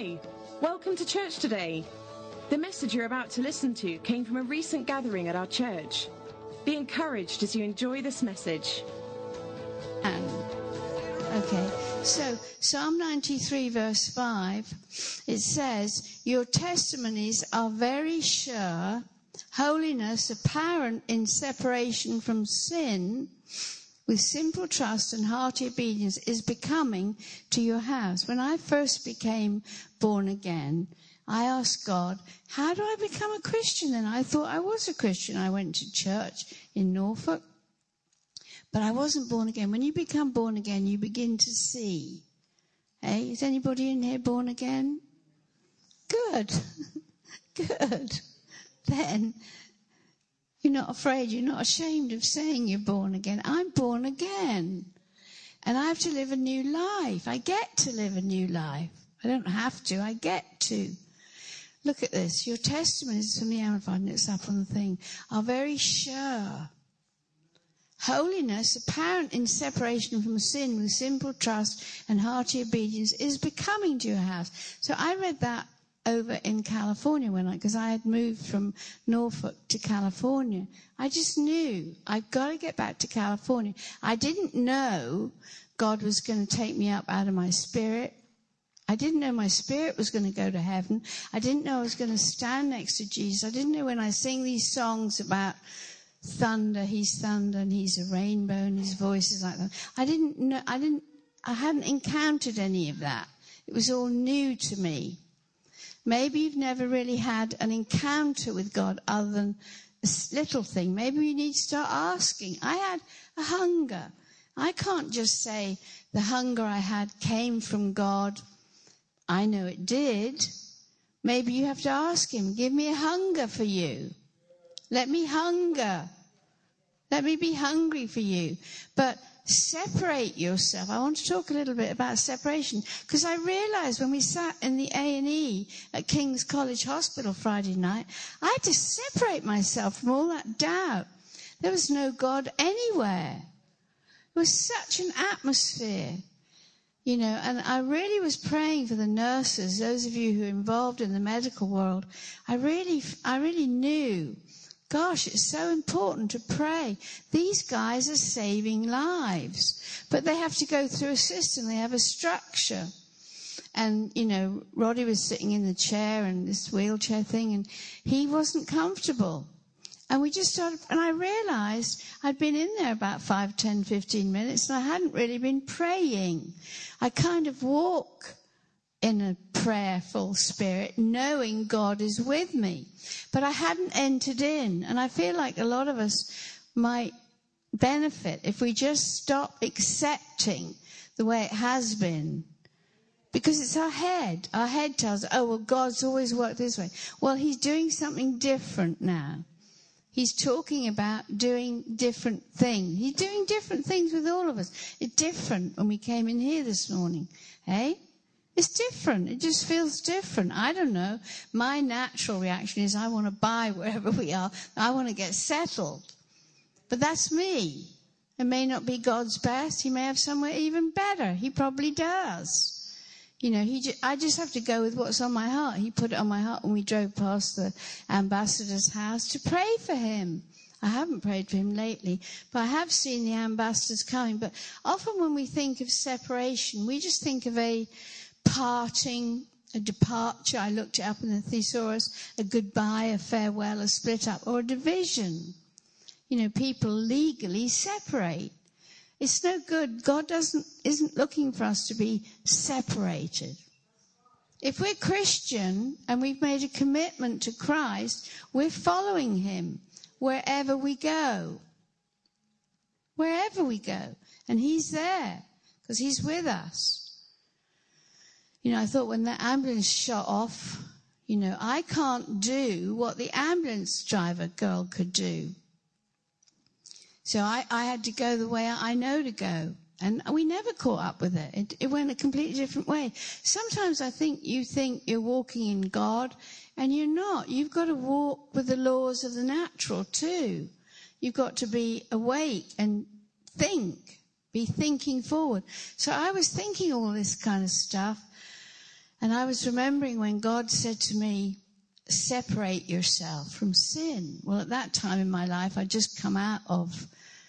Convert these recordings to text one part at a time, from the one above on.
Hi, welcome to church today. The message you're about to listen to came from a recent gathering at our church. Be encouraged as you enjoy this message. Okay, so Psalm 93 verse 5, it says, your testimonies are very sure, holiness apparent in separation from sin, with simple trust and hearty obedience is becoming to your house. When I first became born again, I asked God, how do I become a Christian? And I thought I was a Christian. I went to church in Norfolk, but I wasn't born again. When you become born again, you begin to see. Hey, is anybody in here born again? Good. Good. Then you're not afraid, you're not ashamed of saying you're born again. I'm born again. And I have to live a new life. I get to live a new life. I don't have to, I get to. Look at this. Your testimonies from the Amplified, and it's up on the thing, are very sure. Holiness, apparent in separation from sin with simple trust and hearty obedience, is becoming to your house. So I read that over in California because I had moved from Norfolk to California. I just knew I've got to get back to California. I didn't know God was going to take me up out of my spirit. I didn't know my spirit was going to go to heaven. I didn't know I was going to stand next to Jesus. I didn't know when I sing these songs about thunder, he's thunder and he's a rainbow and his voice is like that. I hadn't encountered any of that. It was all new to me. Maybe you've never really had an encounter with God other than a little thing. Maybe you need to start asking. I had a hunger. I can't just say the hunger I had came from God. I know it did. Maybe you have to ask him, give me a hunger for you. Let me hunger. Let me be hungry for you. But separate yourself. I want to talk a little bit about separation, because I realized when we sat in the A&E at King's College Hospital Friday night, I had to separate myself from all that doubt. There was no God anywhere. It was such an atmosphere, you know, and I really was praying for the nurses, those of you who are involved in the medical world. I really knew, gosh, it's so important to pray. These guys are saving lives, but they have to go through a system. They have a structure. And, you know, Roddy was sitting in the chair and this wheelchair thing, and he wasn't comfortable. And we just started, and I realized I'd been in there about 5, 10, 15 minutes, and I hadn't really been praying. I kind of walk in a prayerful spirit, knowing God is with me. But I hadn't entered in. And I feel like a lot of us might benefit if we just stop accepting the way it has been. Because it's our head. Our head tells us, oh, well, God's always worked this way. Well, he's doing something different now. He's talking about doing different things. He's doing different things with all of us. It's different when we came in here this morning. Hey? It's different. It just feels different. I don't know. My natural reaction is I want to buy wherever we are. I want to get settled. But that's me. It may not be God's best. He may have somewhere even better. He probably does. You know, I just have to go with what's on my heart. He put it on my heart when we drove past the ambassador's house to pray for him. I haven't prayed for him lately, but I have seen the ambassadors coming. But often when we think of separation, we just think of a parting, a departure. I looked it up in the thesaurus, a goodbye, a farewell, a split up, or a division. You know, people legally separate. It's no good. God isn't looking for us to be separated. If we're Christian and we've made a commitment to Christ, we're following him wherever we go. Wherever we go. And he's there because he's with us. You know, I thought when the ambulance shot off, you know, I can't do what the ambulance driver girl could do. So I had to go the way I know to go. And we never caught up with it. It went a completely different way. Sometimes I think you're walking in God, and you're not. You've got to walk with the laws of the natural too. You've got to be awake and be thinking forward. So I was thinking all this kind of stuff. And I was remembering when God said to me, separate yourself from sin. Well, at that time in my life, I'd just come out of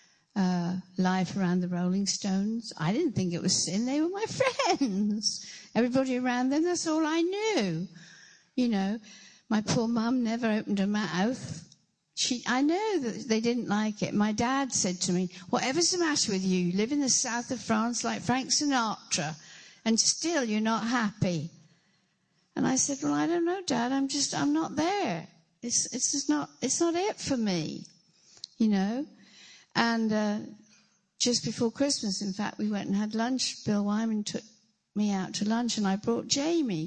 life around the Rolling Stones. I didn't think it was sin. They were my friends. Everybody around them, that's all I knew. You know, my poor mum never opened her mouth. I know that they didn't like it. My dad said to me, whatever's the matter with you? You live in the south of France like Frank Sinatra, and still you're not happy. And I said, well, I don't know, Dad. I'm not there. It's not it for me, you know. And just before Christmas, in fact, we went and had lunch. Bill Wyman took me out to lunch, and I brought Jamie.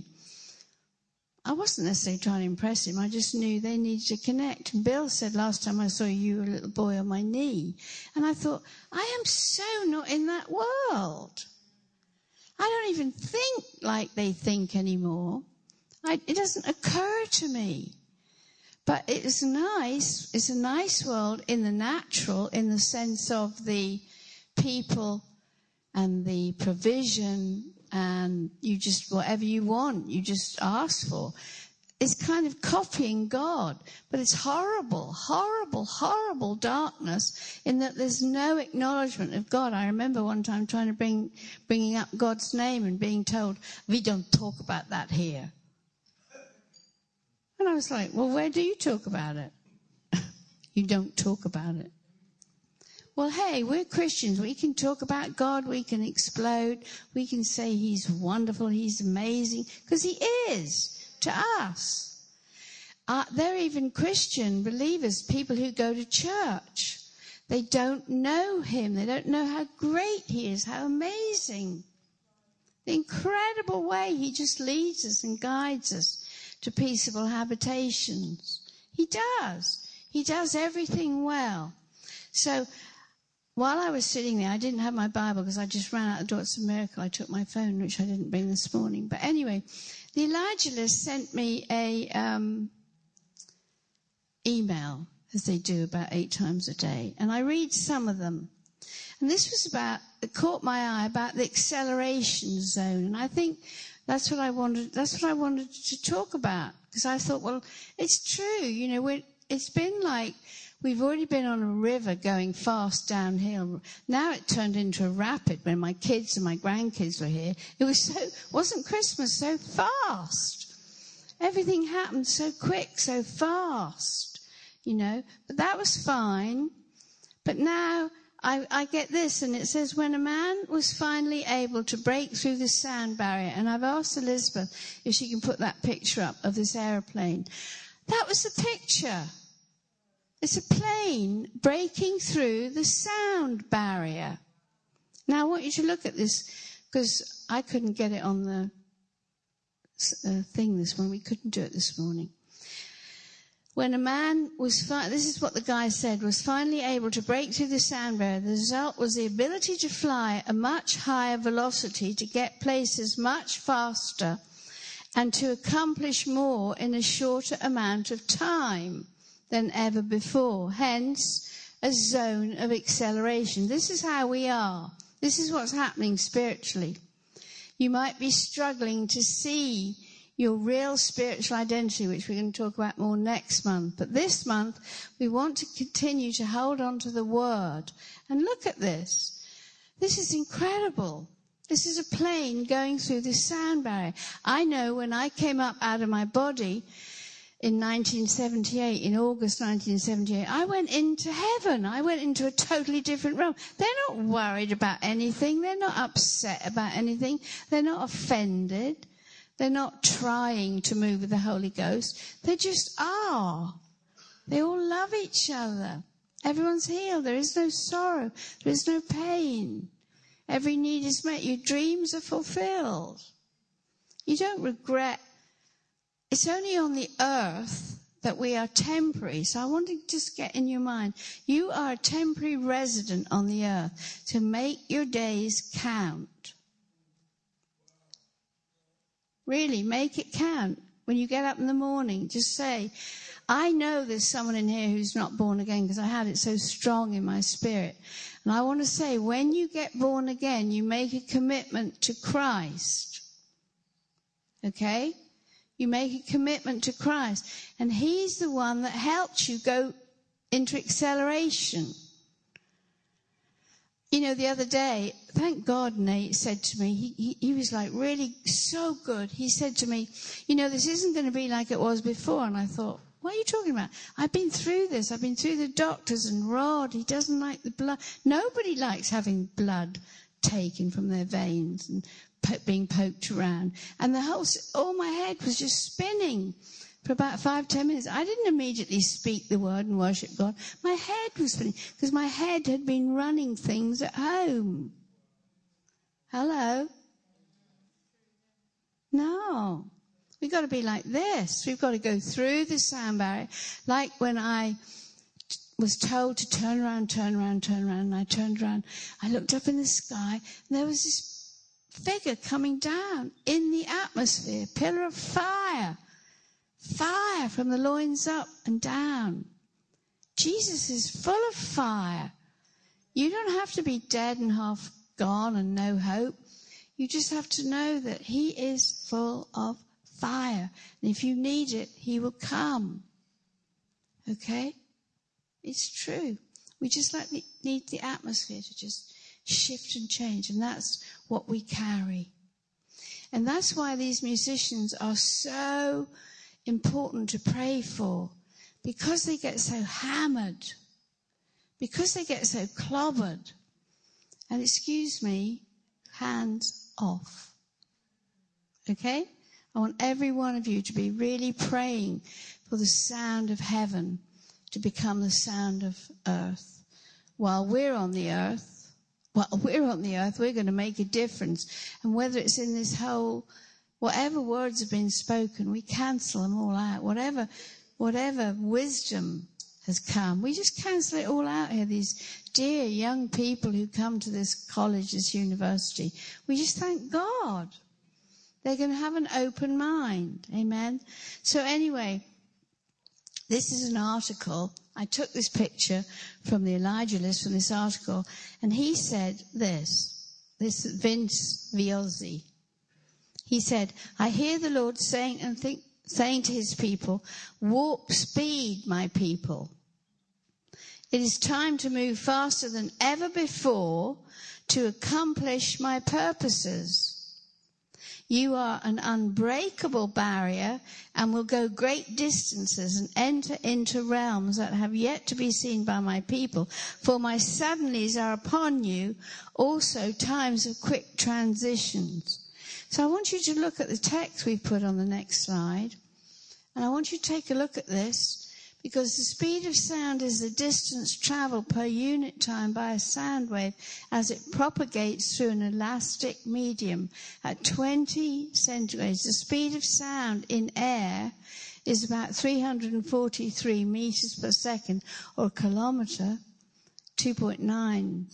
I wasn't necessarily trying to impress him. I just knew they needed to connect. And Bill said, last time I saw you, you were a little boy on my knee. And I thought, I am so not in that world. I don't even think like they think anymore. It doesn't occur to me. But it's nice. It's a nice world in the natural, in the sense of the people and the provision, and you just, whatever you want, you just ask for. It's kind of copying God, but it's horrible, horrible, horrible darkness in that there's no acknowledgement of God. I remember one time trying to bringing up God's name and being told, we don't talk about that here. And I was like, well, where do you talk about it? You don't talk about it. Well, hey, we're Christians. We can talk about God. We can explode. We can say he's wonderful. He's amazing. Because he is to us. They're even Christian believers, people who go to church. They don't know him. They don't know how great he is, how amazing. The incredible way he just leads us and guides us to peaceable habitations. He does. He does everything well. So while I was sitting there, I didn't have my Bible because I just ran out the door. It's a miracle. I took my phone, which I didn't bring this morning. But anyway, the Elijah List sent me a email, as they do about 8 times a day. And I read some of them. And this was it caught my eye about the acceleration zone. And I think that's what I wanted to talk about. Because I thought, well, it's true. You know, it's been like we've already been on a river going fast downhill. Now it turned into a rapid when my kids and my grandkids were here. Wasn't Christmas so fast? Everything happened so quick, so fast, you know. But that was fine. But now I get this, and it says, when a man was finally able to break through the sound barrier, and I've asked Elizabeth if she can put that picture up of this aeroplane. That was the picture. It's a plane breaking through the sound barrier. Now, I want you to look at this, because I couldn't get it on the thing this morning. We couldn't do it this morning. When a man was, this is what the guy said, was finally able to break through the sound barrier, the result was the ability to fly at a much higher velocity, to get places much faster, and to accomplish more in a shorter amount of time than ever before. Hence, a zone of acceleration. This is how we are. This is what's happening spiritually. You might be struggling to see your real spiritual identity, which we're going to talk about more next month. But this month, we want to continue to hold on to the Word. And look at this. This is incredible. This is a plane going through this sound barrier. I know when I came up out of my body in 1978, in August 1978, I went into heaven. I went into a totally different realm. They're not worried about anything. They're not upset about anything. They're not offended. They're not trying to move with the Holy Ghost. They just are. They all love each other. Everyone's healed. There is no sorrow. There is no pain. Every need is met. Your dreams are fulfilled. You don't regret. It's only on the earth that we are temporary. So I want to just get in your mind. You are a temporary resident on the earth. To make your days count. Really, make it count. When you get up in the morning, just say, I know there's someone in here who's not born again, because I had it so strong in my spirit. And I want to say, when you get born again, you make a commitment to Christ. Okay? You make a commitment to Christ. And he's the one that helps you go into acceleration. You know, the other day, thank God Nate said to me, he was like really so good. He said to me, you know, this isn't going to be like it was before. And I thought, what are you talking about? I've been through this. I've been through the doctors and Rod. He doesn't like the blood. Nobody likes having blood taken from their veins and being poked around. And all my head was just spinning for about 5-10 minutes. I didn't immediately speak the word and worship God. My head was spinning because my head had been running things at home. Hello? No. We've got to be like this. We've got to go through the sound barrier. Like when I was told to turn around, and I turned around. I looked up in the sky, and there was this figure coming down in the atmosphere, pillar of fire. Fire from the loins up and down. Jesus is full of fire. You don't have to be dead and half gone and no hope. You just have to know that he is full of fire. And if you need it, he will come. Okay? It's true. We just need the atmosphere to just shift and change. And that's what we carry. And that's why these musicians are so important to pray for, because they get so hammered, because they get so clobbered. And excuse me, hands off. Okay? I want every one of you to be really praying for the sound of heaven to become the sound of earth. While we're on the earth, we're going to make a difference. And whether it's in this whole, whatever words have been spoken, we cancel them all out. Whatever wisdom has come, we just cancel it all out here. These dear young people who come to this college, this university, we just thank God. They're going to have an open mind. Amen. So anyway, this is an article. I took this picture from the Elijah List from this article, and he said this Vince Viozzi. He said, I hear the Lord saying to his people, warp speed, my people. It is time to move faster than ever before to accomplish my purposes. You are an unbreakable barrier and will go great distances and enter into realms that have yet to be seen by my people. For my suddenlies are upon you, also times of quick transitions. So I want you to look at the text we've put on the next slide. And I want you to take a look at this, because the speed of sound is the distance traveled per unit time by a sound wave as it propagates through an elastic medium at 20 centigrades. The speed of sound in air is about 343 meters per second, or a kilometer, 2.9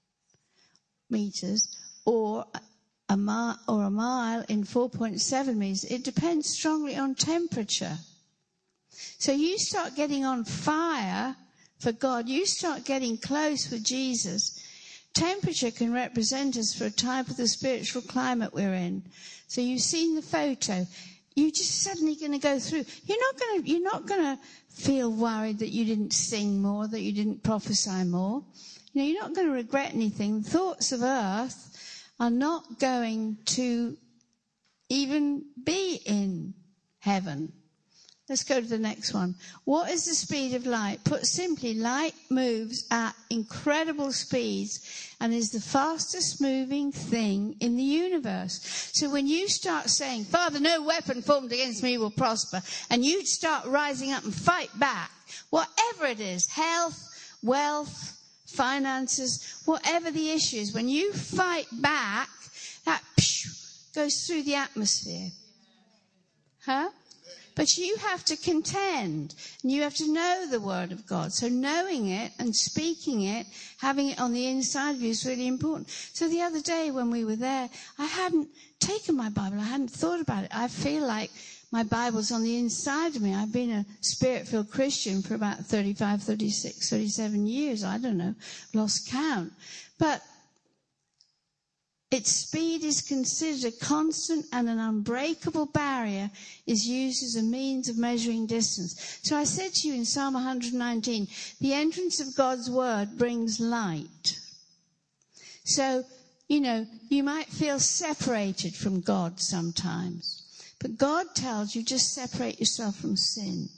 meters, or a mile in 4.7 meters. It depends strongly on temperature. So you start getting on fire for God. You start getting close with Jesus. Temperature can represent us for a type of the spiritual climate we're in. So you've seen the photo. You're just suddenly going to go through. You're not going to feel worried that you didn't sing more, that you didn't prophesy more. You know, you're not going to regret anything. Thoughts of earth are not going to even be in heaven. Let's go to the next one. What is the speed of light? Put simply, light moves at incredible speeds and is the fastest moving thing in the universe. So when you start saying, Father, no weapon formed against me will prosper, and you start rising up and fight back, whatever it is, health, wealth, finances, whatever the issue is, when you fight back, that goes through the atmosphere. Huh? But you have to contend, and you have to know the Word of God. So knowing it and speaking it, having it on the inside of you is really important. So the other day when we were there, I hadn't taken my Bible. I hadn't thought about it. I feel like my Bible's on the inside of me. I've been a Spirit-filled Christian for about 35, 36, 37 years. I don't know. Lost count. But Its speed is considered a constant, and an unbreakable barrier is used as a means of measuring distance. So I said to you in Psalm 119, the entrance of God's word brings light. So, you might feel separated from God sometimes. But God tells you, just separate yourself from sin.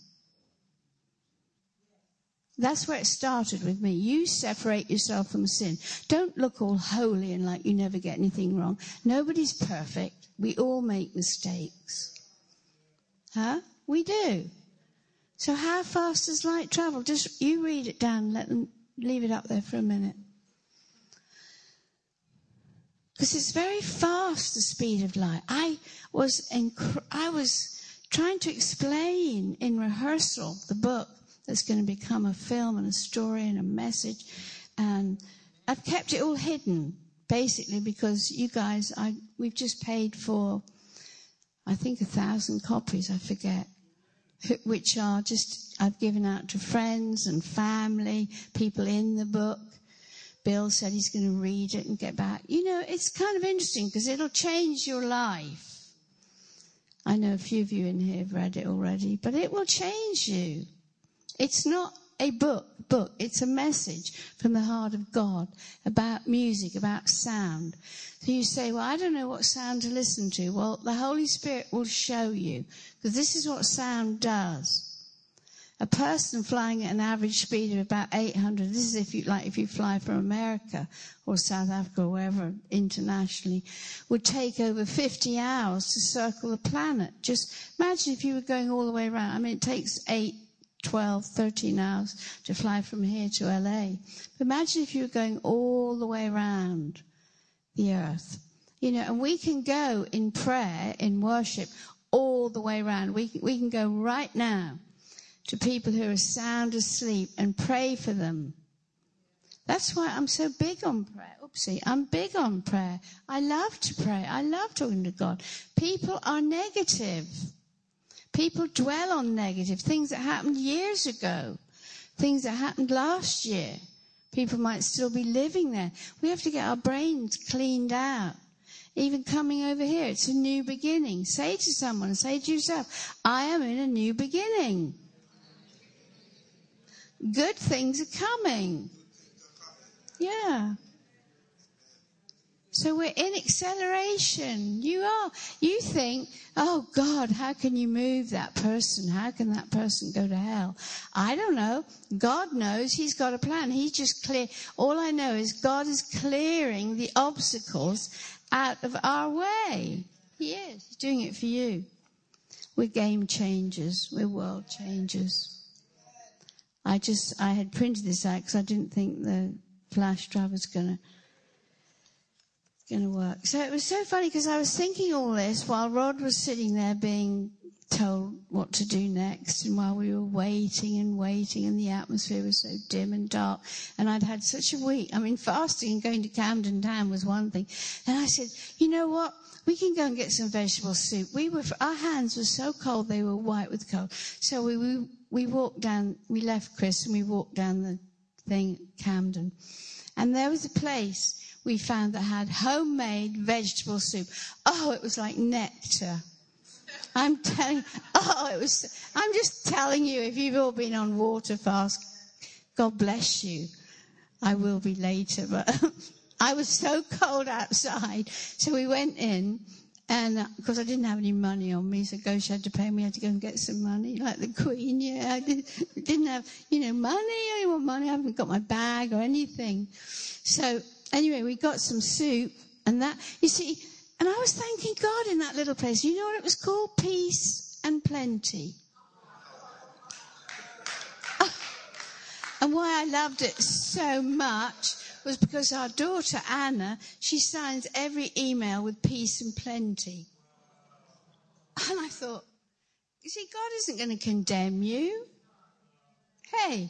That's where it started with me. You separate yourself from sin. Don't look all holy and like you never get anything wrong. Nobody's perfect. We all make mistakes. We do. So how fast does light travel? Just you read it down. Leave it up there for a minute. Because it's very fast, the speed of light. I was trying to explain in rehearsal the book that's going to become a film and a story and a message. And I've kept it all hidden, basically, because you guys, we've just paid for, I think, 1,000 copies, I forget, which are just, I've given out to friends and family, people in the book. Bill said he's going to read it and get back. It's kind of interesting because it'll change your life. I know a few of you in here have read it already, but it will change you. It's not a book. It's a message from the heart of God about music, about sound. So you say, well, I don't know what sound to listen to. Well, the Holy Spirit will show you, because this is what sound does. A person flying at an average speed of about 800, this is if you fly from America or South Africa or wherever internationally, would take over 50 hours to circle the planet. Just imagine if you were going all the way around. I mean, it takes 8, 12, 13 hours to fly from here to LA. But imagine if you were going all the way around the earth. And we can go in prayer, in worship, all the way around. We can go right now to people who are sound asleep and pray for them. That's why I'm so big on prayer. I'm big on prayer. I love to pray. I love talking to God. People are negative. People dwell on negative things that happened years ago, things that happened last year. People might still be living there. We have to get our brains cleaned out. Even coming over here, it's a new beginning. Say to someone, say to yourself, I am in a new beginning. Good things are coming. Yeah. So we're in acceleration. You are. You think, oh God, how can you move that person? How can that person go to hell? I don't know. God knows. He's got a plan. He's just clear. All I know is God is clearing the obstacles out of our way. He is. He's doing it for you. We're game changers. We're world changers. I had printed this out because I didn't think the flash drive was going to work. So it was so funny because I was thinking all this while Rod was sitting there being told what to do next, and while we were waiting and the atmosphere was so dim and dark, and I'd had such a week. I mean, fasting and going to Camden Town was one thing. And I said, you know what? We can go and get some vegetable soup. Our hands were so cold, they were white with cold. So we walked down, we left Chris and we walked down the thing at Camden. And there was a place we found that had homemade vegetable soup. Oh, it was like nectar. I'm just telling you, if you've all been on water fast, God bless you. I will be later, but I was so cold outside. So we went in, and because I didn't have any money on me, so Gosh had to pay me. I had to go and get some money, like the Queen. Yeah, I didn't have, money. I want money. I haven't got my bag or anything. So anyway, we got some soup, and that, you see, and I was thanking God in that little place. You know what it was called? Peace and Plenty. And why I loved it so much was because our daughter, Anna, she signs every email with peace and plenty. And I thought, you see, God isn't going to condemn you. Hey.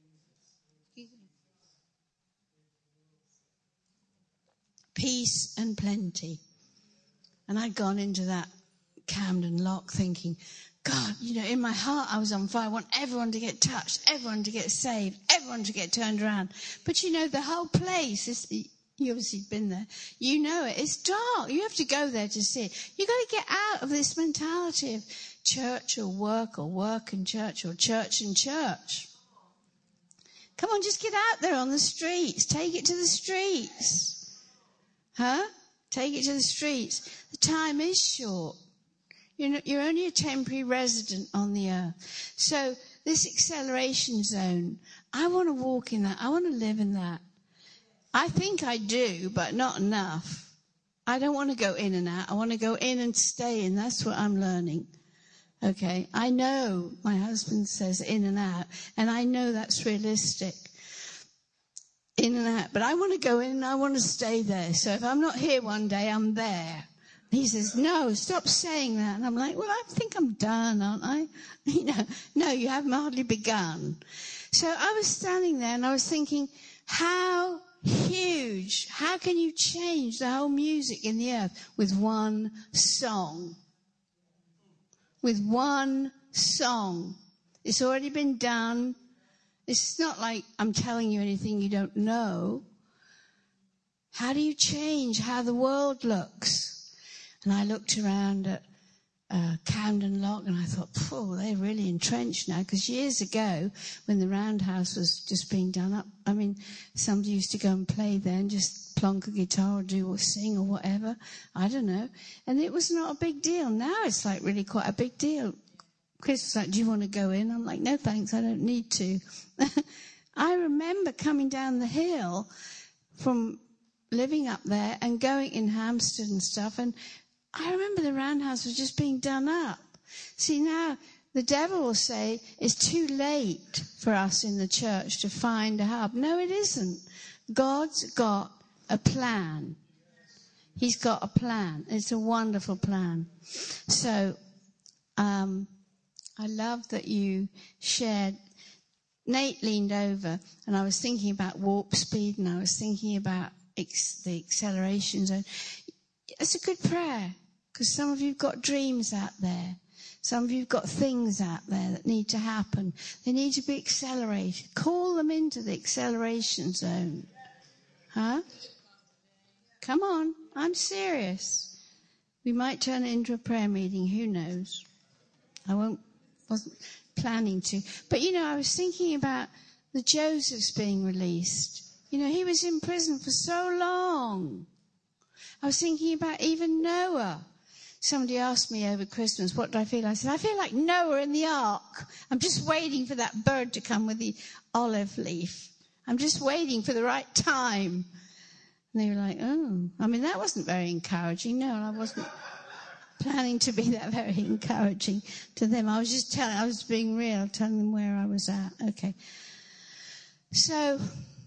Peace and plenty. And I'd gone into that Camden Lock thinking, God, in my heart I was on fire. I want everyone to get touched, everyone to get saved, everyone to get turned around. But the whole place You obviously been there. You know it. It's dark. You have to go there to see it. You've got to get out of this mentality of church or work and church, or church and church. Come on, just get out there on the streets. Take it to the streets. Take it to the streets. The time is short. You're only a temporary resident on the earth. So this acceleration zone, I want to walk in that. I want to live in that. I think I do, but not enough. I don't want to go in and out. I want to go in and stay in. That's what I'm learning. Okay, I know my husband says in and out, and I know that's realistic. In and out. But I want to go in and I want to stay there. So if I'm not here one day, I'm there. He says, no, stop saying that. And I'm like, well, I think I'm done, aren't I? No, you haven't hardly begun. So I was standing there and I was thinking, how huge, how can you change the whole music in the earth with one song? With one song. It's already been done. It's not like I'm telling you anything you don't know. How do you change how the world looks? And I looked around at Camden Lock and I thought, they're really entrenched now. Because years ago, when the Roundhouse was just being done up, I mean, somebody used to go and play there and just plonk a guitar or do or sing or whatever. I don't know. And it was not a big deal. Now it's like really quite a big deal. Chris was like, do you want to go in? I'm like, no thanks, I don't need to. I remember coming down the hill from living up there and going in Hampstead and stuff, and I remember the Roundhouse was just being done up. See, now the devil will say it's too late for us in the church to find a hub. No, it isn't. God's got a plan. He's got a plan. It's a wonderful plan. So, I love that you shared. Nate leaned over and I was thinking about warp speed and I was thinking about the acceleration zone. It's a good prayer because some of you've got dreams out there. Some of you've got things out there that need to happen. They need to be accelerated. Call them into the acceleration zone. Come on, I'm serious. We might turn it into a prayer meeting, who knows? Wasn't planning to. But, I was thinking about the Josephs being released. He was in prison for so long. I was thinking about even Noah. Somebody asked me over Christmas, what do I feel? I said, I feel like Noah in the ark. I'm just waiting for that bird to come with the olive leaf. I'm just waiting for the right time. And they were like, oh. I mean, that wasn't very encouraging. No, I wasn't planning to be that very encouraging to them. I was being real, telling them where I was at. Okay. So,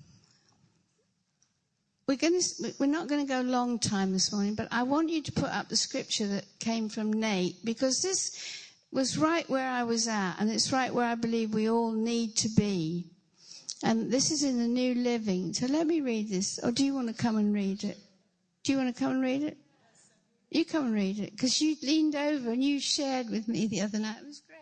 we're not going to go a long time this morning, but I want you to put up the scripture that came from Nate, because this was right where I was at, and it's right where I believe we all need to be. And this is in the New Living. So let me read this. Or do you want to come and read it? Do you want to come and read it? You come and read it, because you leaned over and you shared with me the other night. It was great.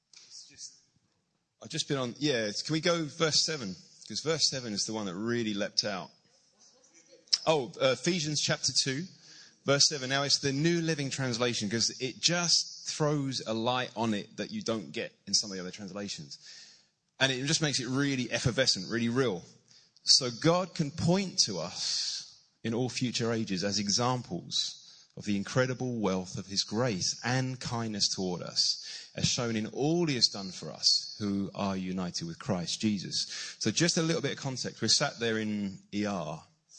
I've just been on, can we go verse 7? Because verse 7 is the one that really leapt out. Ephesians chapter 2, verse 7. Now it's the New Living Translation, because it just throws a light on it that you don't get in some of the other translations. And it just makes it really effervescent, really real. So God can point to us in all future ages as examples of the incredible wealth of his grace and kindness toward us, as shown in all he has done for us who are united with Christ Jesus. So just a little bit of context. We're sat there in ER.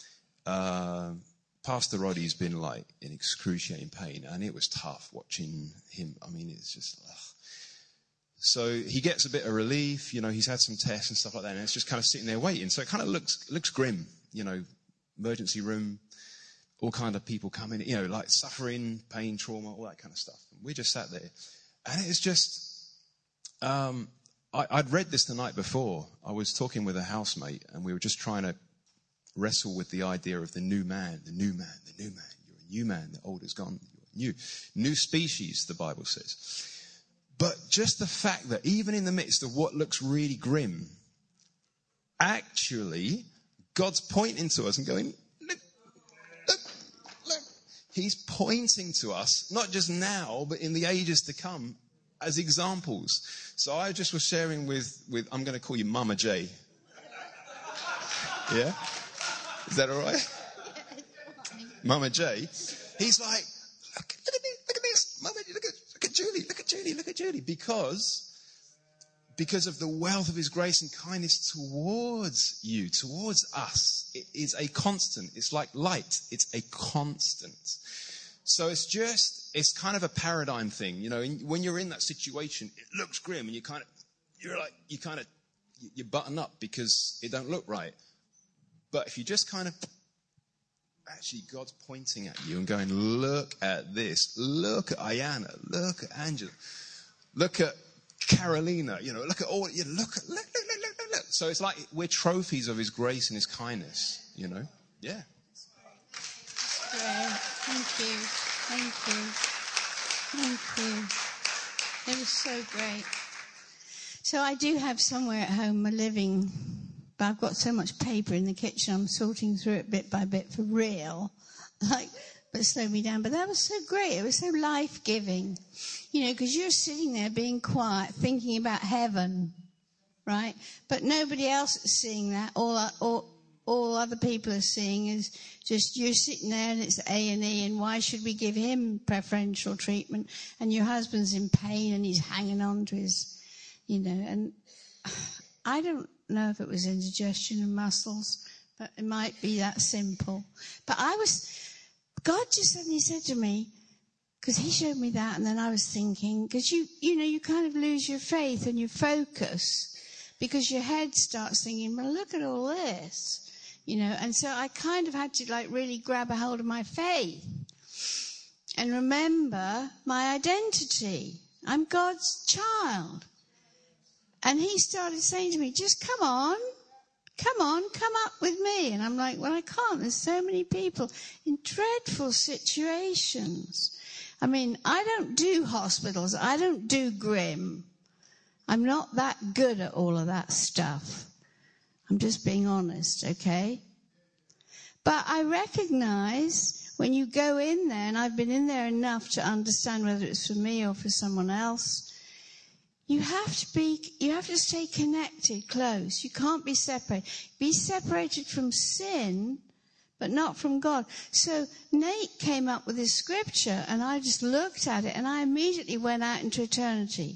Pastor Roddy's been in excruciating pain, and it was tough watching him. I mean, it's just, So he gets a bit of relief, he's had some tests and stuff like that, and it's just kind of sitting there waiting. So it kind of looks grim, emergency room, all kind of people coming, like suffering, pain, trauma, all that kind of stuff. And we just sat there. And it was just, I'd read this the night before. I was talking with a housemate, and we were just trying to wrestle with the idea of the new man, the new man, the new man. You're a new man, the old is gone, you're new species, the Bible says. But just the fact that even in the midst of what looks really grim, actually, God's pointing to us and going, He's pointing to us, not just now, but in the ages to come, as examples. So I just was sharing with I'm going to call you Mama J. Yeah? Is that all right? Mama J. He's like, look at me, look at this. Mama, look at Julie, look at Julie. Because of the wealth of his grace and kindness towards you, towards us. It is a constant. It's like light. It's a constant. So it's kind of a paradigm thing. You know, when you're in that situation, it looks grim and you button up because it don't look right. But if you just kind of, actually God's pointing at you and going, look at this. Look at Ayana. Look at Angela. Look at Carolina, look at all, look. So it's like we're trophies of his grace and his kindness, Yeah. Great. Thank you. It was so great. So I do have somewhere at home a living, but I've got so much paper in the kitchen, I'm sorting through it bit by bit for real. But slow me down. But that was so great. It was so life-giving. Because you're sitting there being quiet, thinking about heaven, right? But nobody else is seeing that. All other people are seeing is just you're sitting there and it's A&E, and why should we give him preferential treatment? And your husband's in pain and he's hanging on to his, and I don't know if it was indigestion and muscles, but it might be that simple. But God just suddenly said to me, because he showed me that, and then I was thinking, because you kind of lose your faith and your focus, because your head starts thinking, well, look at all this, and so I kind of had to really grab a hold of my faith and remember my identity. I'm God's child. And he started saying to me, just come on, come up with me. And I'm like, well, I can't. There's so many people in dreadful situations. I mean, I don't do hospitals. I don't do grim. I'm not that good at all of that stuff. I'm just being honest, okay? But I recognize when you go in there, and I've been in there enough to understand whether it's for me or for someone else, you have to stay connected, close. You can't be separated. Be separated from sin, but not from God. So Nate came up with this scripture, and I just looked at it, and I immediately went out into eternity.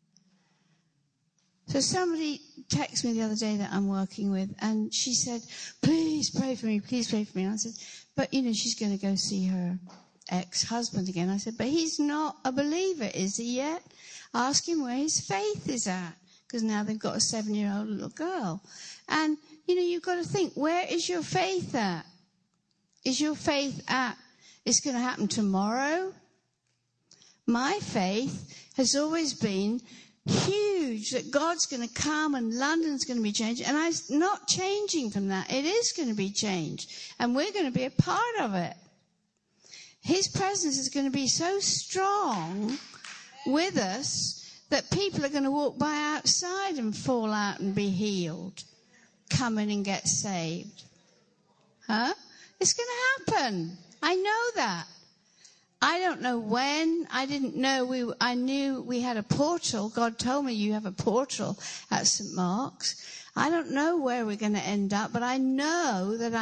So somebody texted me the other day that I'm working with, and she said, please pray for me, please pray for me. And I said, but she's going to go see her ex-husband again. I said, but he's not a believer, is he yet? Ask him where his faith is at, because now they've got a 7-year-old little girl. And, you've got to think, where is your faith at? Is your faith at, it's going to happen tomorrow? My faith has always been huge, that God's going to come and London's going to be changed. And I'm not changing from that. It is going to be changed. And we're going to be a part of it. His presence is going to be so strong with us that people are going to walk by outside and fall out and be healed, come in and get saved. It's going to happen. I know that. I don't know when. I didn't know. I knew we had a portal. God told me you have a portal at St. Mark's. I don't know where we're going to end up, but I know that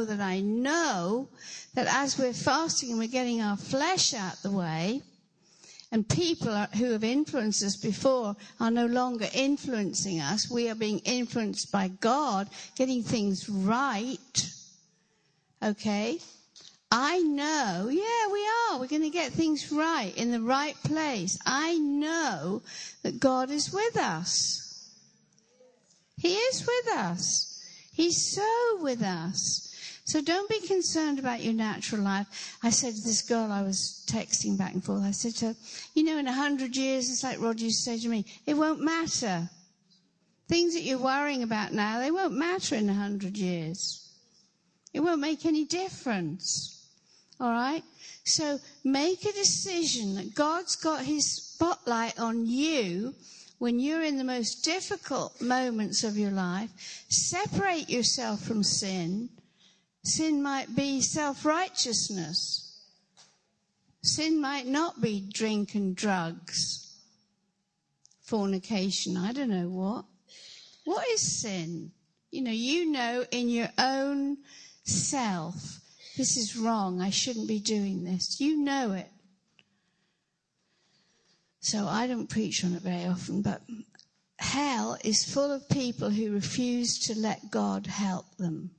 as we're fasting and we're getting our flesh out the way, and people who have influenced us before are no longer influencing us. We are being influenced by God, getting things right. Okay? I know, we are. We're going to get things right in the right place. I know that God is with us. He is with us. He's so with us. So don't be concerned about your natural life. I said to this girl I was texting back and forth, I said to her, in 100 years, it's like Rod used to say to me, it won't matter. Things that you're worrying about now, they won't matter in 100 years. It won't make any difference. All right? So make a decision that God's got his spotlight on you when you're in the most difficult moments of your life. Separate yourself from sin. Sin might be self-righteousness. Sin might not be drink and drugs, fornication, I don't know what. What is sin? You know in your own self, this is wrong, I shouldn't be doing this. You know it. So I don't preach on it very often, but hell is full of people who refuse to let God help them.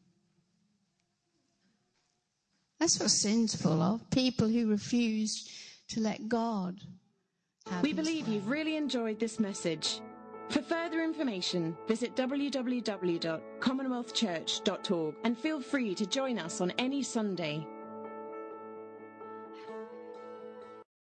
That's what sin's full of, people who refuse to let God have We his believe way. you've really enjoyed this message. For further information, visit www.commonwealthchurch.org and feel free to join us on any Sunday.